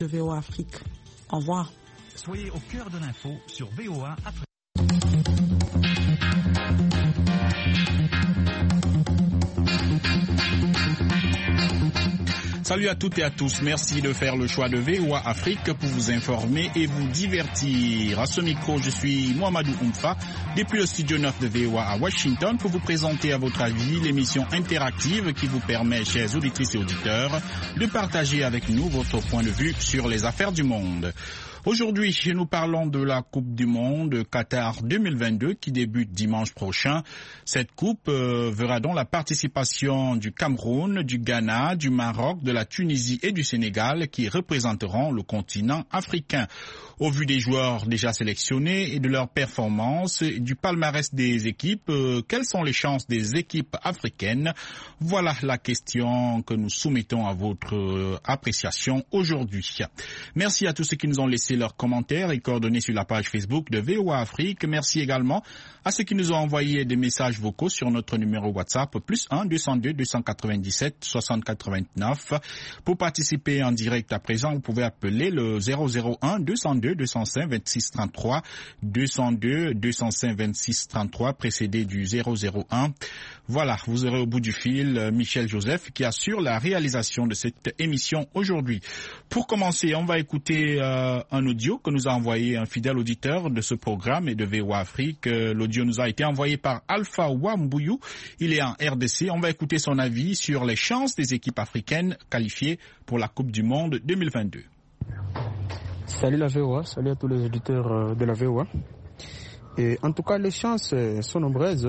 de VOA Afrique. Au revoir. Soyez au cœur de l'info sur VOA Afrique. Salut à toutes et à tous. Merci de faire le choix de VOA Afrique pour vous informer et vous divertir. À ce micro, je suis Mohamedou Oumfa, depuis le studio 9 de VOA à Washington, pour vous présenter à votre avis l'émission interactive qui vous permet, chers auditrices et auditeurs, de partager avec nous votre point de vue sur les affaires du monde. Aujourd'hui, nous parlons de la Coupe du Monde Qatar 2022 qui débute dimanche prochain. Cette coupe verra donc la participation du Cameroun, du Ghana, du Maroc, de la Tunisie et du Sénégal qui représenteront le continent africain. Au vu des joueurs déjà sélectionnés et de leurs performances, du palmarès des équipes, quelles sont les chances des équipes africaines? Voilà la question que nous soumettons à votre appréciation aujourd'hui. Merci à tous ceux qui nous ont laissé leurs commentaires et coordonnées sur la page Facebook de VOA Afrique. Merci également à ceux qui nous ont envoyé des messages vocaux sur notre numéro WhatsApp +1 202 297 60 89. Pour participer en direct à présent, vous pouvez appeler le 001 202 205 26 33 202 205 26 33 précédé du 001. Voilà, vous aurez au bout du fil Michel Joseph qui assure la réalisation de cette émission aujourd'hui. Pour commencer, on va écouter un audio que nous a envoyé un fidèle auditeur de ce programme et de VOA Afrique. L'audio nous a été envoyé par Alpha Wambouyou. Il est en RDC. On va écouter son avis sur les chances des équipes africaines qualifiées pour la Coupe du Monde 2022. Salut la VOA, salut à tous les auditeurs de la VOA. Et en tout cas, les chances sont nombreuses.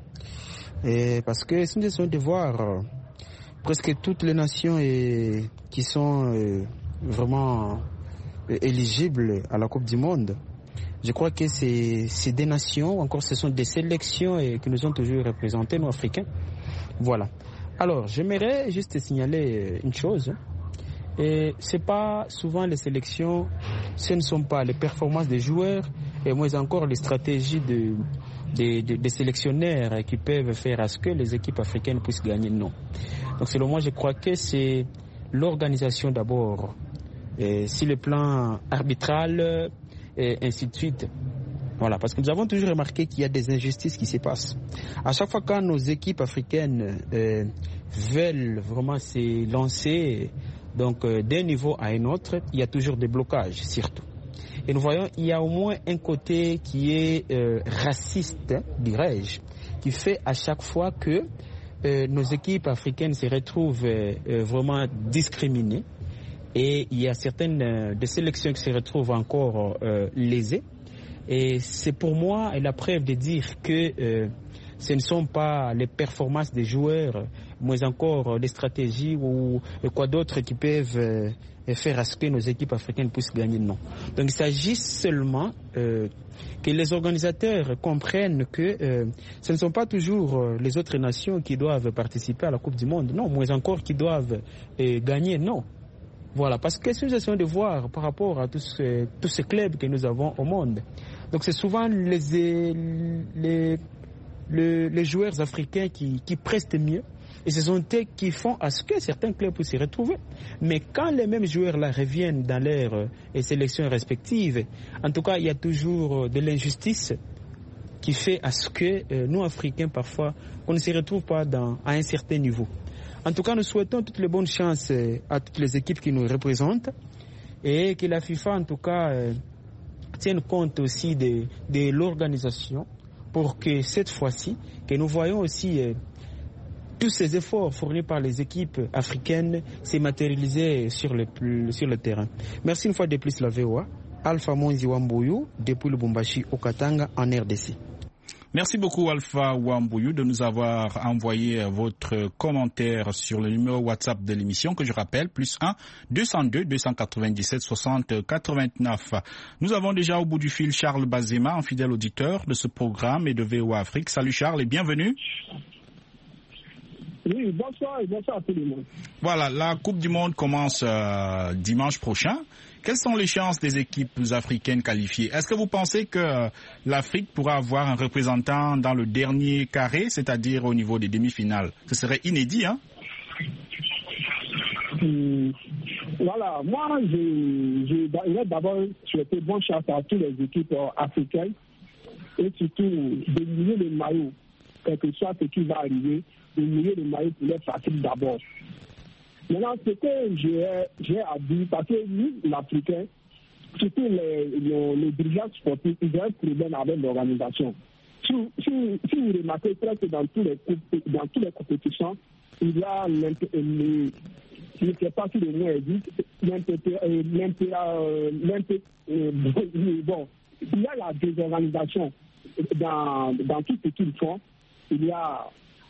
Parce que si nous essayons de voir presque toutes les nations qui sont vraiment éligibles à la Coupe du Monde, je crois que c'est des nations, encore ce sont des sélections qui nous ont toujours représentés, nous Africains. Voilà. Alors, j'aimerais juste signaler une chose. Et c'est pas souvent les sélections, ce ne sont pas les performances des joueurs, et moins encore les stratégies des sélectionneurs qui peuvent faire à ce que les équipes africaines puissent gagner. Non. Donc selon moi, je crois que c'est l'organisation d'abord, sur le plan arbitral, et ainsi de suite. Voilà, parce que nous avons toujours remarqué qu'il y a des injustices qui se passent. À chaque fois quand nos équipes africaines veulent vraiment se lancer donc d'un niveau à un autre, il y a toujours des blocages, surtout. Et nous voyons, il y a au moins un côté qui est raciste, dirais-je, qui fait à chaque fois que nos équipes africaines se retrouvent vraiment discriminées. Et il y a certaines des sélections qui se retrouvent encore lésées. Et c'est pour moi la preuve de dire que ce ne sont pas les performances des joueurs, mais encore des stratégies ou quoi d'autre qui peuvent faire à ce que nos équipes africaines puissent gagner. Non. Donc il s'agit seulement que les organisateurs comprennent que ce ne sont pas toujours les autres nations qui doivent participer à la Coupe du Monde, non, mais encore qui doivent gagner, non. Voilà, parce que si nous essayons de voir par rapport à tous ces clubs que nous avons au monde, donc c'est souvent les joueurs africains qui prestent mieux, et ce sont eux qui font à ce que certains clubs puissent s'y retrouver. Mais quand les mêmes joueurs-là reviennent dans leurs sélections respectives, en tout cas, il y a toujours de l'injustice qui fait à ce que nous, Africains, parfois, on ne se retrouve pas à un certain niveau. En tout cas, nous souhaitons toutes les bonnes chances à toutes les équipes qui nous représentent et que la FIFA, en tout cas, tienne compte aussi de l'organisation pour que cette fois-ci, que nous voyons aussi tous ces efforts fournis par les équipes africaines se matérialiser sur le terrain. Merci une fois de plus la VOA. Alpha Monzi Wambouyou, depuis Lubumbashi au Katanga en RDC. Merci beaucoup Alpha Wambouyou de nous avoir envoyé votre commentaire sur le numéro WhatsApp de l'émission que je rappelle, +1 202 297 60 89. Nous avons déjà au bout du fil Charles Bazema, un fidèle auditeur de ce programme et de VOA Afrique. Salut Charles et bienvenue. Oui, bonsoir et bonsoir à tout le monde. Voilà, la Coupe du Monde commence dimanche prochain. Quelles sont les chances des équipes africaines qualifiées? Est-ce que vous pensez que l'Afrique pourra avoir un représentant dans le dernier carré, c'est-à-dire au niveau des demi-finales? Ce serait inédit, hein? Oui, Voilà, moi, je vais d'abord souhaiter bonne chance à toutes les équipes africaines et surtout de mouiller le maillot, quel que soit ce qui va arriver, de mouiller le maillot pour les pratiques d'abord. Maintenant, ce que j'ai à dire, parce que nous, l'Africain, surtout les dirigeants sportifs, ils ont un problème avec l'organisation. Si vous remarquez, presque dans toutes les compétitions, il y a je ne sais pas si le mot existe, bon, il y a la désorganisation dans tout ce qu'ils font. Il y a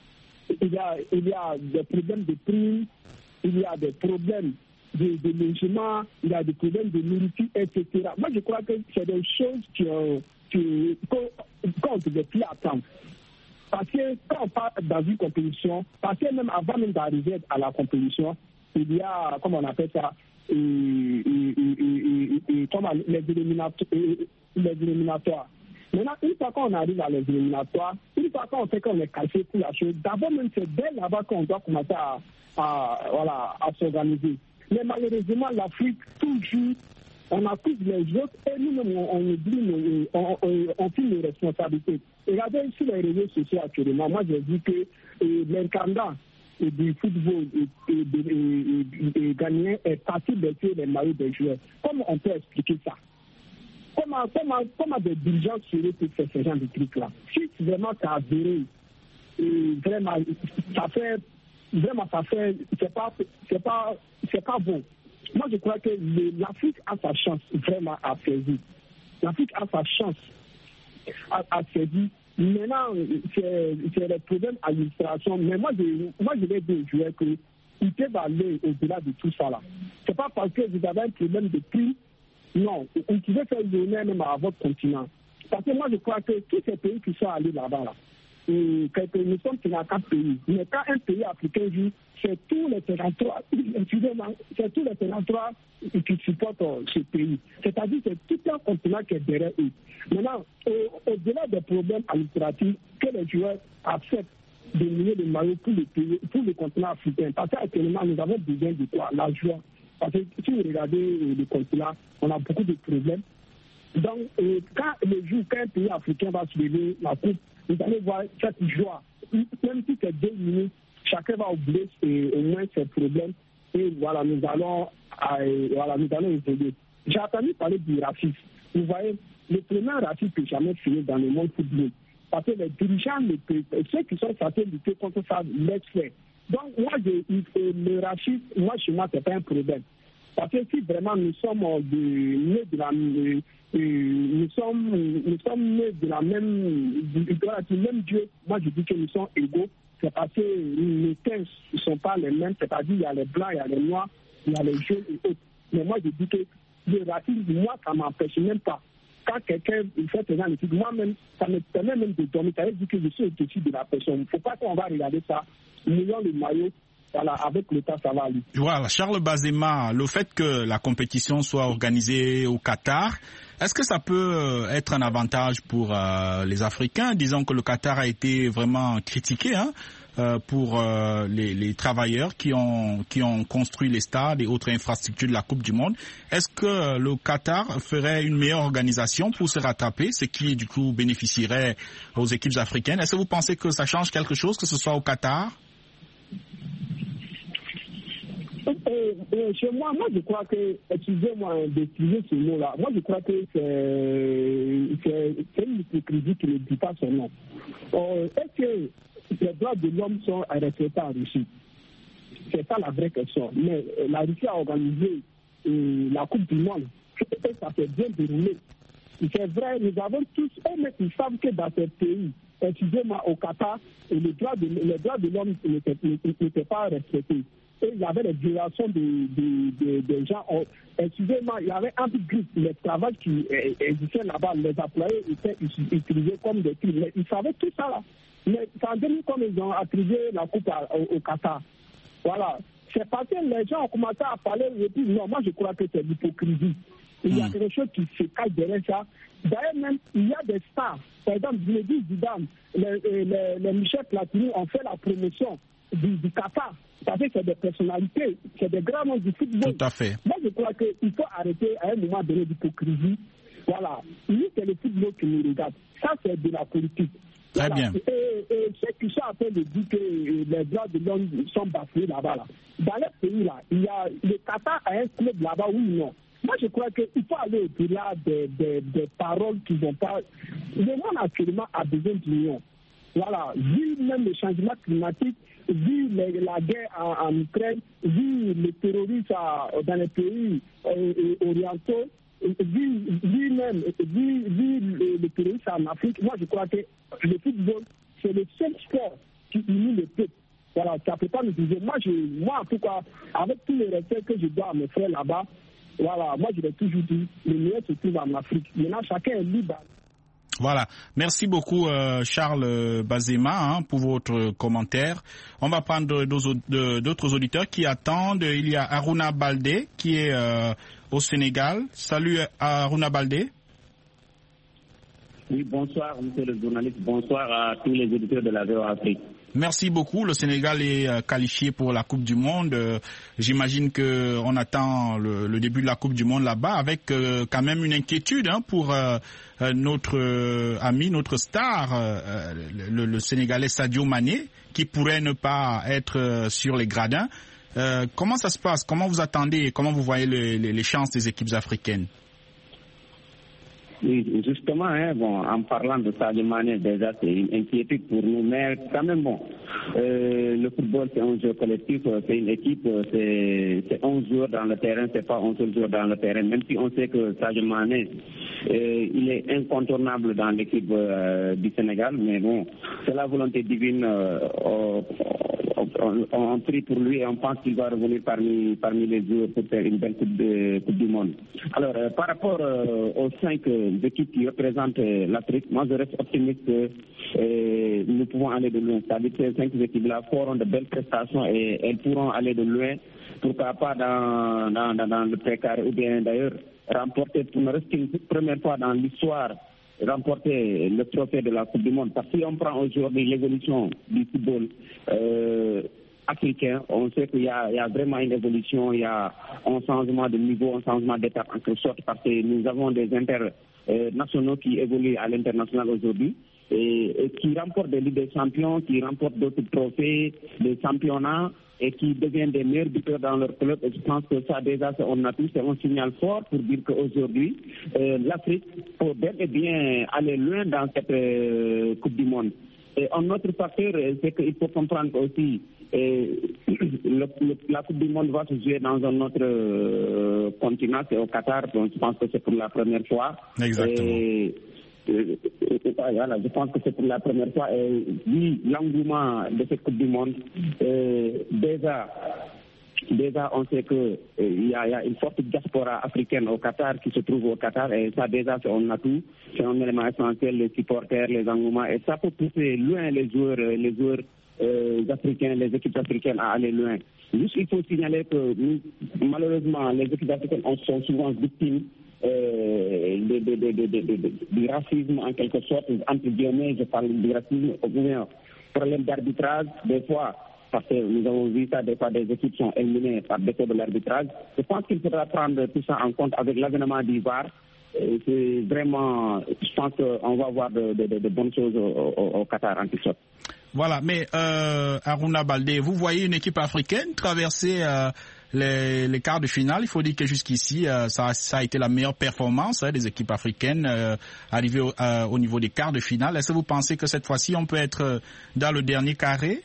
des problèmes de primes, il y a des problèmes de logement, il y a des problèmes de nourriture, etc. Moi, je crois que c'est des choses qu'on ne devait plus attendre. Parce que quand on part dans une compétition, parce que même avant même d'arriver à la compétition, il y a, comment on appelle ça, les éliminatoires. Maintenant, une fois qu'on arrive à les éliminatoires, une fois qu'on fait qu'on est cassé pour la chose, d'abord même c'est dès là-bas qu'on doit commencer à s'organiser. Mais malheureusement, l'Afrique, toujours, on accuse les autres et nous-mêmes, on oublie, on fait nos responsabilités. Regardez sur les réseaux sociaux actuellement, moi j'ai dit que l'incarnat du football et gagné est parti baisser les maillots des joueurs. Comment on peut expliquer ça? Comment des dirigeants seraient pour faire ce genre de trucs-là? Si vraiment ça a avéré, vraiment, c'est pas bon. Moi, je crois que l'Afrique a sa chance vraiment à saisir. L'Afrique a sa chance à saisir. Maintenant, c'est le problème d'administration. Mais moi, je vais dire aux joueurs qu'ils peuvent aller au-delà de tout ça là. C'est pas parce que vous avez un problème de prix. Non, vous pouvez faire l'honneur même à votre continent. Parce que moi, je crois que tous ces pays qui sont allés là-bas, là, nous sommes dans 4 pays. Mais quand un pays africain joue, c'est tous les territoires, qui supportent ce pays. C'est-à-dire que c'est tout un continent qui est derrière eux. Maintenant, au-delà des problèmes administratifs, que les joueurs acceptent de mouiller le maillot pour le continent africain. Parce qu'actuellement, nous avons besoin de quoi? La joie. Parce que si vous regardez le continent, on a beaucoup de problèmes. Donc, quand un pays africain va se lever la coupe, vous allez voir cette joie. Même si c'est 2 minutes, chacun va oublier au moins ses problèmes. Et voilà, nous allons évoluer. J'ai entendu parler du racisme. Vous voyez, le premier racisme que jamais fini dans le monde football. Parce que les dirigeants, ceux qui sont censés lutter contre ça, laissent faire. Donc, moi, le racisme, chez moi, c'est pas un problème. Parce que si vraiment nous sommes nés de la même Dieu, moi je dis que nous sommes égaux. C'est parce que les teintes ne sont pas les mêmes, c'est-à-dire il y a les blancs, il y a les noirs, il y a les jaunes et autres. Mais moi je dis que le racisme, moi ça m'empêche même pas. Quand quelqu'un fait ce genre de trucs, moi-même, ça me permet même de dormir. Ça veut dire que je suis au-dessus de la personne. Il ne faut pas qu'on va regarder ça, mouillant le maillot. Voilà, avec le temps, ça va aller. Voilà, Charles Bazema, le fait que la compétition soit organisée au Qatar, est-ce que ça peut être un avantage pour les Africains? Disons que le Qatar a été vraiment critiqué pour les travailleurs qui ont construit les stades et autres infrastructures de la Coupe du Monde. Est-ce que le Qatar ferait une meilleure organisation pour se rattraper, ce qui du coup bénéficierait aux équipes africaines? Est-ce que vous pensez que ça change quelque chose, que ce soit au Qatar? Chez moi, je crois que, excusez-moi d'utiliser ce mot-là, moi je crois que c'est une hypocrisie qui ne dit pas son nom. Est-ce que les droits de l'homme sont respectés en Russie? C'est ça la vraie question. Mais la Russie a organisé la Coupe du Monde et ça s'est bien déroulé. C'est vrai, nous avons tous, ils savent que dans ces pays, excusez-moi, au Qatar, les droits de l'homme n'étaient pas respectés. Et il y avait des violations des gens. Excusez-moi, il y avait un groupe, les travailleurs qui existaient là-bas, les employés étaient utilisés comme des crimes. Mais ils savaient tout ça là. Mais c'est en 2000 comme ils ont attribué la coupe au Qatar. Voilà. C'est parce que les gens ont commencé à parler et puis non, moi je crois que c'est l'hypocrisie. Il y a quelque chose qui se cache derrière ça. D'ailleurs même, il y a des stars. Par exemple, Zinedine Zidane, les Michel Platini ont fait la promotion du Qatar. Ça fait que c'est des personnalités, c'est des grands noms du football. Tout à fait. Moi, je crois qu'il faut arrêter à un moment donné d'hypocrisie. Voilà. Nous, c'est le football qui nous regarde. Ça, c'est de la politique. Très voilà. bien. Et ceux qui sont en train de dire que les droits de l'homme sont bafoués là-bas, là. Dans les pays-là, il y a le Qatar a un club là-bas, oui ou non. Moi, je crois qu'il faut aller au-delà des paroles qui vont pas. Le monde actuellement a besoin d'union. Voilà, vu même le changement climatique, vu la guerre en Ukraine, vu le terrorisme dans les pays orientaux, vu le terrorisme en Afrique, moi je crois que le football, c'est le seul sport qui unit le peuple. Voilà, ça ne peut pas nous dire. Moi, en tout cas, avec tous les respects que je dois à mes frères là-bas, voilà, moi je l'ai toujours dit, le meilleur se trouve en Afrique. Maintenant, chacun est libre. Voilà. Merci beaucoup, Charles Bazema, pour votre commentaire. On va prendre d'autres auditeurs qui attendent. Il y a Aruna Baldé qui est au Sénégal. Salut, Aruna Baldé. Oui, bonsoir, monsieur le journaliste. Bonsoir à tous les auditeurs de la VOA Afrique. Merci beaucoup. Le Sénégal est qualifié pour la Coupe du Monde. J'imagine qu'on attend le début de la Coupe du Monde là-bas avec quand même une inquiétude pour notre ami, notre star, le Sénégalais Sadio Mané, qui pourrait ne pas être sur les gradins. Comment ça se passe? Comment vous attendez? Comment vous voyez les chances des équipes africaines? Oui, justement, en parlant de Sadio Mané, déjà c'est une inquiétude pour nous, mais quand même le football c'est un jeu collectif, c'est une équipe, c'est 11 joueurs dans le terrain, c'est pas un seul joueur dans le terrain, même si on sait que Sadio Mané, il est incontournable dans l'équipe du Sénégal, mais bon, c'est la volonté divine, on prie pour lui et on pense qu'il va revenir parmi les joueurs pour faire une belle coupe du monde. Alors, par rapport aux 5 équipes qui représentent l'Afrique, moi je reste optimiste que nous pouvons aller de loin. C'est-à-dire que ces 5 équipes-là feront de belles prestations et elles pourront aller de loin, pourquoi pas dans le précaré ou bien d'ailleurs remporter pour rester une première fois dans l'histoire, remporter le trophée de la Coupe du Monde. Parce que si on prend aujourd'hui l'évolution du football africain, on sait qu'il y a vraiment une évolution, il y a un changement de niveau, un changement d'étape en quelque sorte, parce que nous avons des internationaux qui évoluent à l'international aujourd'hui et qui remportent des Ligues des Champions, qui remportent d'autres trophées, des championnats et qui deviennent des meilleurs buteurs dans leur club. Et je pense que ça déjà, c'est un signal fort pour dire qu'aujourd'hui, l'Afrique peut bel et bien aller loin dans cette Coupe du Monde. Et un autre facteur, c'est qu'il faut comprendre aussi la Coupe du Monde va se jouer dans un autre continent, c'est au Qatar, donc je pense que c'est pour la première fois. Exactement. Voilà, je pense que c'est pour la première fois. Et vu l'engouement de cette Coupe du Monde, déjà on sait qu'il y a une forte diaspora africaine au Qatar qui se trouve au Qatar et ça déjà c'est un atout, c'est un élément essentiel, les supporters, les engouements et ça peut pousser loin les joueurs africains, les équipes africaines à aller loin. Juste il faut signaler que malheureusement les équipes africaines sont souvent victimes du racisme en quelque sorte, entre guillemets, je parle du racisme, ou bien problème d'arbitrage, des fois, parce que nous avons vu ça, des fois des équipes sont éliminées par défaut de l'arbitrage. Je pense qu'il faudra prendre tout ça en compte avec l'avènement du VAR. C'est vraiment, je pense qu'on va voir de bonnes choses au Qatar en quelque sorte. Voilà, mais Aruna Baldé, vous voyez une équipe africaine traverser les quarts de finale. Il faut dire que jusqu'ici, ça a été la meilleure performance des équipes africaines arrivées au niveau des quarts de finale. Est-ce que vous pensez que cette fois-ci, on peut être dans le dernier carré?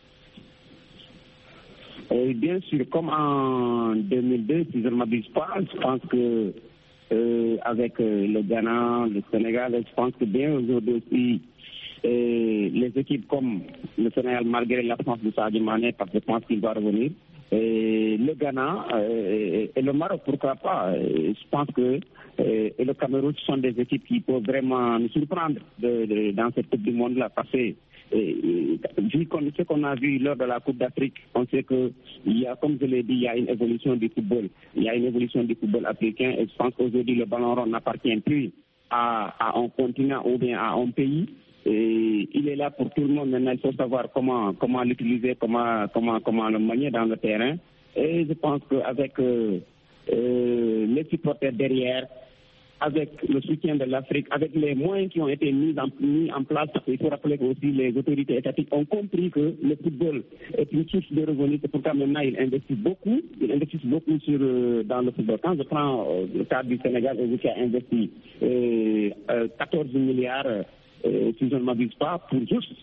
Bien sûr, comme en 2002, si je ne m'abuse pas, je pense que avec le Ghana, le Sénégal, je pense que bien aujourd'hui aussi, les équipes comme le Sénégal, malgré l'absence de Sadio Mané, parce que je pense qu'il va revenir, le Ghana et le Maroc, pourquoi pas. Je pense que et le Cameroun sont des équipes qui peuvent vraiment nous surprendre dans cette Coupe du Monde-là, parce que vu ce qu'on a vu lors de la Coupe d'Afrique, on sait que il y a, comme je l'ai dit, il y a une évolution du football. Il y a une évolution du football africain et je pense qu'aujourd'hui le ballon rond n'appartient plus à un continent ou bien à un pays. il est là pour tout le monde. Maintenant, il faut savoir comment l'utiliser, comment le manier dans le terrain. Et je pense qu'avec les supporters derrière, avec le soutien de l'Afrique, avec les moyens qui ont été mis en place, il faut rappeler que aussi les autorités étatiques ont compris que le football est une source de revenus. C'est pourquoi maintenant ils investissent beaucoup dans le football. Quand je prends le cas du Sénégal, qui a investi 14 milliards, si je ne m'abuse pas, pour juste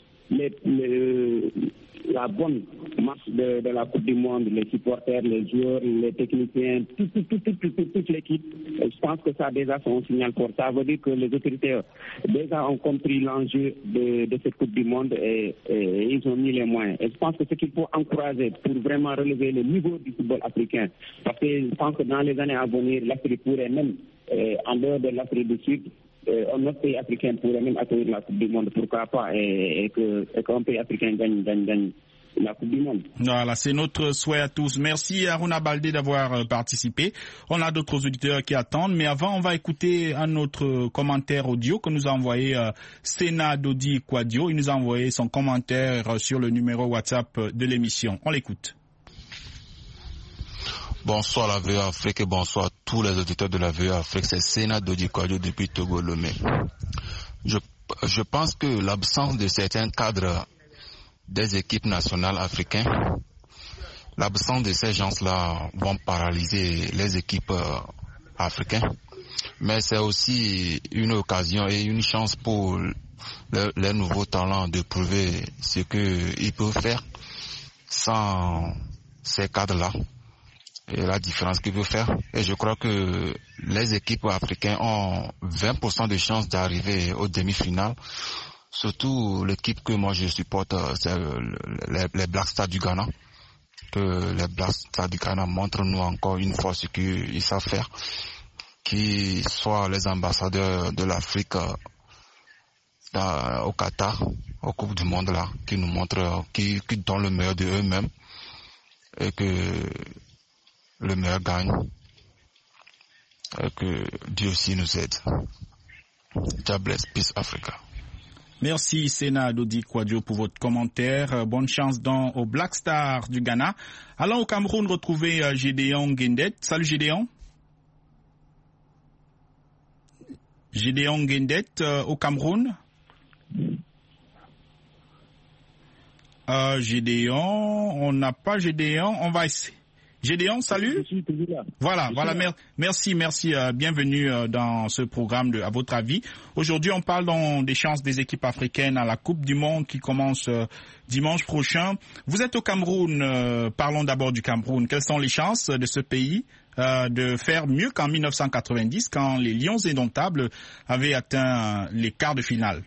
la bonne marche de la Coupe du Monde, les supporters, les joueurs, les techniciens, toute l'équipe. Je pense que ça déjà c'est un signal fort. Ça veut dire que les autorités déjà ont compris l'enjeu de cette Coupe du Monde et ils ont mis les moyens. Et je pense que ce qu'il faut encourager pour vraiment relever le niveau du football africain, parce que je pense que dans les années à venir, l'Afrique pourrait même, en dehors de l'Afrique du Sud, un autre pays africain pourrait même accueillir la Coupe du Monde, pourquoi pas, et qu'un pays africain gagne la Coupe du Monde. Voilà, c'est notre souhait à tous. Merci Aruna Baldé d'avoir participé. On a d'autres auditeurs qui attendent, mais avant, on va écouter un autre commentaire audio que nous a envoyé Sena Dodi Kwadio. Il nous a envoyé son commentaire sur le numéro WhatsApp de l'émission. On l'écoute. Bonsoir la VOA Afrique et bonsoir à tous les auditeurs de la VOA Afrique. C'est Sena Dodi Kwadio depuis Togo Lomé. Je pense que l'absence de certains cadres des équipes nationales africaines, l'absence de ces gens-là vont paralyser les équipes africaines. Mais c'est aussi une occasion et une chance pour les nouveaux talents de prouver ce qu'ils peuvent faire sans ces cadres-là. Et la différence qu'ils peuvent faire. Et je crois que les équipes africaines ont 20% de chances d'arriver aux demi-finales. Surtout l'équipe que moi je supporte, c'est les Black Stars du Ghana. Que les Black Stars du Ghana montrent nous encore une fois ce qu'ils savent faire. Qu'ils soient les ambassadeurs de l'Afrique au Qatar, aux Coupes du Monde là, qui nous montrent, qui donnent le meilleur de eux-mêmes. Et que le meilleur gagne. Et que Dieu aussi nous aide. God bless, peace Africa. Merci Sena Dodi Kwadio pour votre commentaire. Bonne chance aux Black Stars du Ghana. Allons au Cameroun retrouver Gédéon Guendet. Salut Gédéon. Gédéon Guendet au Cameroun. Gédéon, on n'a pas Gédéon. On va essayer. Gédéon, salut. Voilà. Merci. Bienvenue dans ce programme à votre avis. Aujourd'hui, on parle des chances des équipes africaines à la Coupe du Monde qui commence dimanche prochain. Vous êtes au Cameroun. Parlons d'abord du Cameroun. Quelles sont les chances de ce pays de faire mieux qu'en 1990 quand les Lions indomptables avaient atteint les quarts de finale?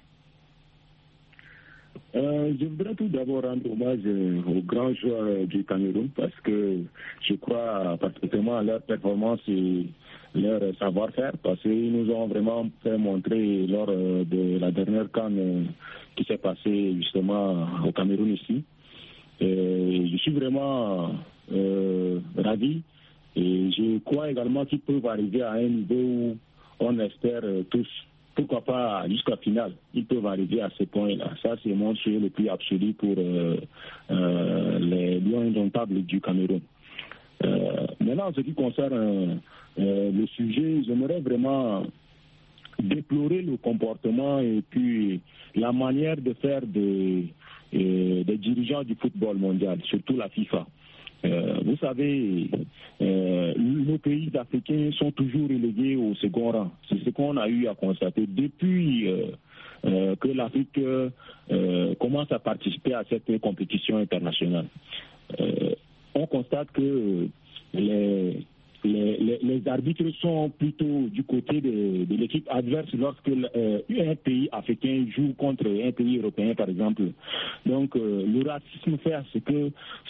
Je voudrais tout d'abord rendre hommage aux grands joueurs du Cameroun parce que je crois parfaitement à leur performance et leur savoir-faire parce qu'ils nous ont vraiment fait montrer lors de la dernière CAN qui s'est passée justement au Cameroun ici. Et je suis vraiment ravi et je crois également qu'ils peuvent arriver à un niveau où on espère tous. Pourquoi pas jusqu'à la finale, ils peuvent arriver à ce point-là. Ça, c'est mon souhait le plus absolu pour les Lions indomptables du Cameroun. Maintenant, en ce qui concerne le sujet, j'aimerais vraiment déplorer le comportement et puis la manière de faire des dirigeants du football mondial, surtout la FIFA. Vous savez, nos pays africains sont toujours relégués au second rang. C'est ce qu'on a eu à constater depuis que l'Afrique commence à participer à cette compétition internationale. On constate que les arbitres sont plutôt du côté de l'équipe adverse lorsque un pays africain joue contre un pays européen, par exemple. Donc, le racisme fait à ce que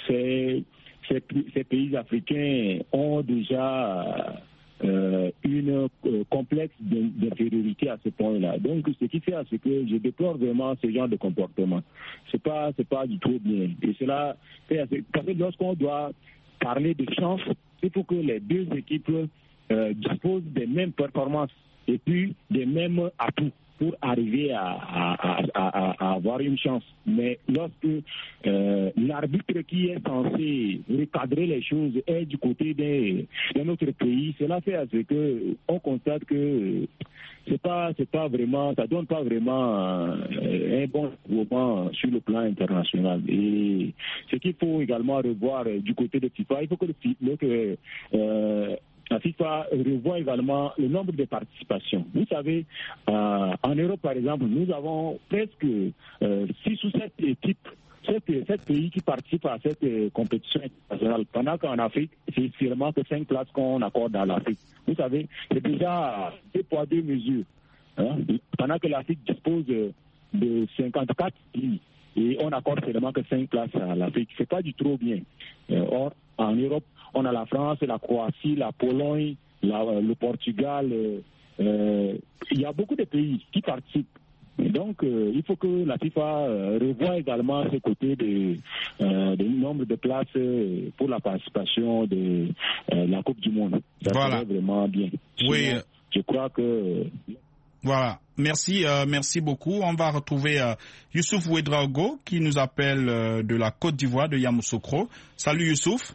ces pays africains ont déjà une complexe d'infériorité à ce point-là. Donc, ce qui fait à ce que je déplore vraiment ce genre de comportement. C'est pas du tout bien. Et cela fait à ce que lorsqu'on doit parler de chance, il faut que les deux équipes disposent des mêmes performances et puis des mêmes atouts pour arriver à avoir une chance. Mais lorsque l'arbitre qui est censé recadrer les choses est du côté d'un autre pays, cela fait à ce que on constate que c'est pas vraiment, ça donne pas vraiment un bon développement sur le plan international. Et ce qu'il faut également revoir du côté de FIFA, il faut que la FIFA revoit également le nombre de participations. Vous savez, en Europe, par exemple, nous avons presque 6 ou 7 équipes, 7 pays qui participent à cette compétition internationale. Pendant qu'en Afrique, c'est seulement que 5 places qu'on accorde à l'Afrique. Vous savez, c'est déjà 2 poids 2 mesures. Hein? Pendant que l'Afrique dispose de 54 pays et on accorde seulement que 5 places à l'Afrique. C'est pas du tout bien. Or, en Europe, on a la France, la Croatie, la Pologne, le Portugal. Il y a beaucoup de pays qui participent. Et donc, il faut que la FIFA revoie également ce côté du nombre de places pour la participation de la Coupe du Monde. Ça serait vraiment bien. Oui. Sinon, je crois que... Voilà. Merci beaucoup. On va retrouver Youssouf Ouedraogo qui nous appelle de la Côte d'Ivoire, de Yamoussoukro. Salut Youssouf.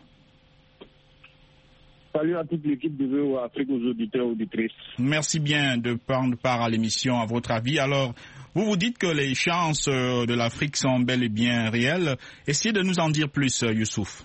Salut à toute l'équipe de VOA Afrique, aux auditeurs et auditrices. Merci bien de prendre part à l'émission, à votre avis. Alors, vous dites que les chances de l'Afrique sont bel et bien réelles. Essayez de nous en dire plus, Youssouf.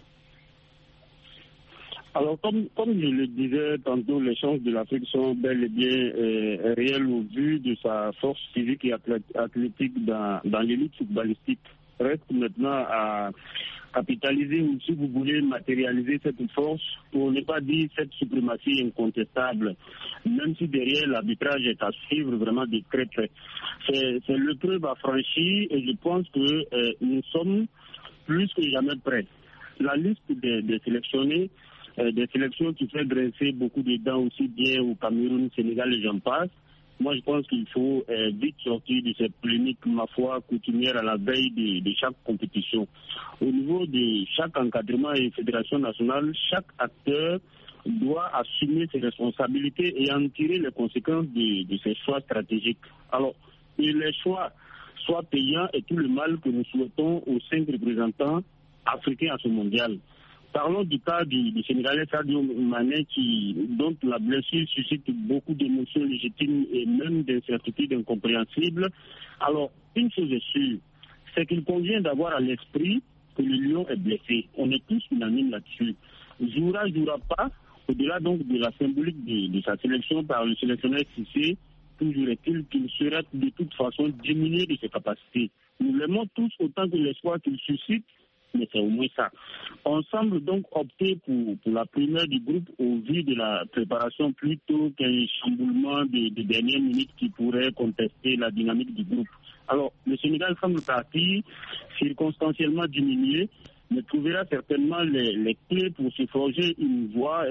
Alors, comme je le disais tantôt, les chances de l'Afrique sont bel et bien réelles au vu de sa force physique et athlétique dans l'élite footballistique. Reste maintenant à capitaliser ou, si vous voulez, matérialiser cette force pour ne pas dire cette suprématie incontestable, même si derrière l'arbitrage est à suivre vraiment de très près. C'est l'épreuve à franchir et je pense que nous sommes plus que jamais prêts. La liste des sélectionnés, des sélections qui fait dresser beaucoup de dents aussi bien au Cameroun, Sénégal et j'en passe. Moi, je pense qu'il faut vite sortir de cette polémique, ma foi, coutumière à la veille de chaque compétition. Au niveau de chaque encadrement et fédération nationale, chaque acteur doit assumer ses responsabilités et en tirer les conséquences de ses choix stratégiques. Alors, que les choix soient payants est tout le mal que nous souhaitons aux 5 représentants africains à ce mondial. Parlons du cas du Sénégalais Sadio Mané dont la blessure suscite beaucoup d'émotions légitimes et même d'incertitudes incompréhensibles. Alors, une chose est sûre, c'est qu'il convient d'avoir à l'esprit que le lion est blessé. On est tous unanimes là-dessus. Jouera pas, au-delà donc de la symbolique de sa sélection par le sélectionneur Cissé, toujours est-il qu'il serait de toute façon diminué de ses capacités. Nous l'aimons tous autant que l'espoir qu'il suscite, mais c'est au moins ça. On semble donc opter pour la première du groupe au vu de la préparation plutôt qu'un chamboulement de dernière minute qui pourrait contester la dynamique du groupe. Alors, le Sénégal semble partir circonstanciellement diminué, mais trouvera certainement les clés pour se forger une voie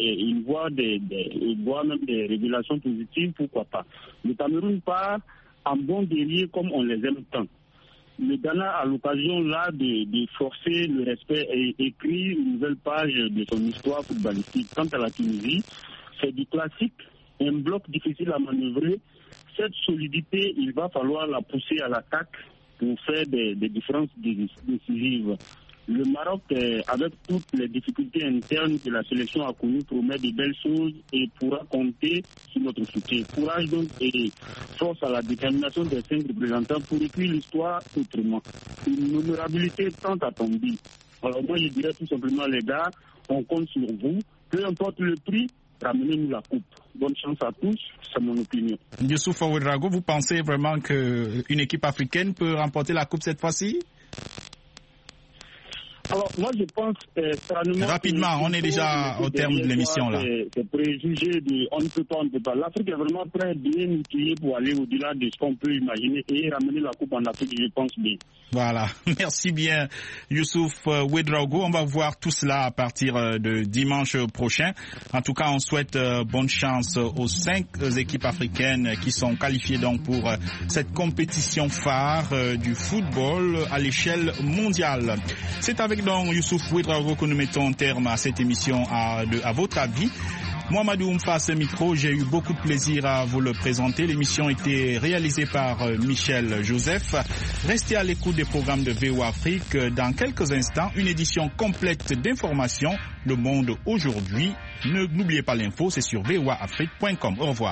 même des régulations positives, pourquoi pas. Le Cameroun part en bon guerrier comme on les aime tant. Le Ghana a l'occasion là de forcer le respect et écrire une nouvelle page de son histoire footballistique. Quant à la Tunisie, c'est du classique, un bloc difficile à manœuvrer. Cette solidité, il va falloir la pousser à l'attaque pour faire des différences décisives. Le Maroc, avec toutes les difficultés internes que la sélection a connues, promet de belles choses et pourra compter sur notre soutien. Courage donc et force à la détermination des 5 représentants pour écrire l'histoire autrement. Une honorabilité tant attendue. Alors moi je dirais tout simplement les gars, on compte sur vous. Peu importe le prix, ramenez-nous la coupe. Bonne chance à tous, c'est mon opinion. Youssouf Ouedraogo, vous pensez vraiment qu'une équipe africaine peut remporter la coupe cette fois-ci? Alors, moi, je pense rapidement, on est déjà au terme de l'émission là. C'est préjugé on ne peut pas. L'Afrique est vraiment très bien outillée pour aller au-delà de ce qu'on peut imaginer et ramener la coupe en Afrique, je pense bien. Voilà, merci bien Youssouf Ouedraogo. On va voir tout cela à partir de dimanche prochain. En tout cas, on souhaite bonne chance aux 5 équipes africaines qui sont qualifiées donc pour cette compétition phare du football à l'échelle mondiale. C'est avec donc Youssouf Ouedraogo que nous mettons terme à cette émission à votre avis. Mohamedou Oumfa à ce micro, j'ai eu beaucoup de plaisir à vous le présenter. L'émission a été réalisée par Michel Joseph. Restez à l'écoute des programmes de VOA Afrique. Dans quelques instants, une édition complète d'informations. Le monde aujourd'hui. N'oubliez pas l'info, c'est sur voaafrique.com. Au revoir.